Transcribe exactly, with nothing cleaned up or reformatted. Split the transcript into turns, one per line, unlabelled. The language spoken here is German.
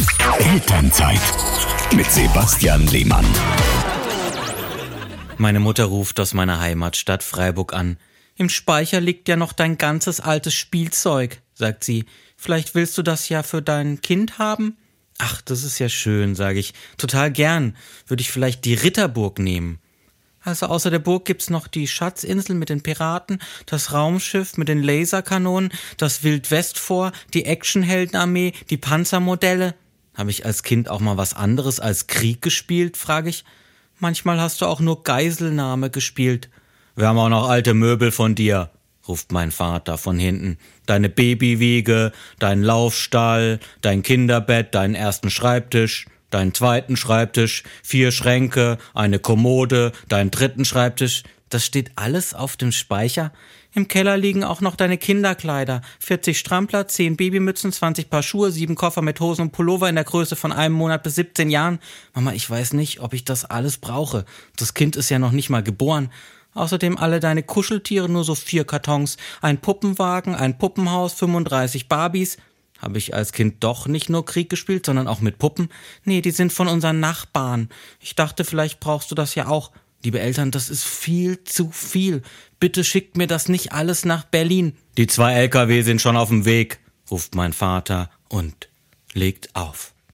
Elternzeit mit Sebastian Lehmann.
Meine Mutter ruft aus meiner Heimatstadt Freiburg an. Im Speicher liegt ja noch dein ganzes altes Spielzeug, sagt sie. Vielleicht willst du das ja für dein Kind haben? Ach, das ist ja schön, sage ich. Total gern. Würde ich vielleicht die Ritterburg nehmen. Also außer der Burg gibt's noch die Schatzinsel mit den Piraten, das Raumschiff mit den Laserkanonen, das Wildwestfort, die Actionheldenarmee, die Panzermodelle. Habe ich als Kind auch mal was anderes als Krieg gespielt, frage ich. Manchmal hast du auch nur Geiselnahme gespielt. Wir haben auch noch alte Möbel von dir, ruft mein Vater von hinten. Deine Babywiege, dein Laufstall, dein Kinderbett, deinen ersten Schreibtisch, deinen zweiten Schreibtisch, vier Schränke, eine Kommode, deinen dritten Schreibtisch. Das steht alles auf dem Speicher. Im Keller liegen auch noch deine Kinderkleider. vierzig Strampler, zehn Babymützen, zwanzig Paar Schuhe, sieben Koffer mit Hosen und Pullover in der Größe von einem Monat bis siebzehn Jahren. Mama, ich weiß nicht, ob ich das alles brauche. Das Kind ist ja noch nicht mal geboren. Außerdem alle deine Kuscheltiere, nur so vier Kartons. Ein Puppenwagen, ein Puppenhaus, fünfunddreißig Barbies. Habe ich als Kind doch nicht nur Krieg gespielt, sondern auch mit Puppen? Nee, die sind von unseren Nachbarn. Ich dachte, vielleicht brauchst du das ja auch. Liebe Eltern, das ist viel zu viel. Bitte schickt mir das nicht alles nach Berlin. Die zwei L K W sind schon auf dem Weg, ruft mein Vater und legt auf.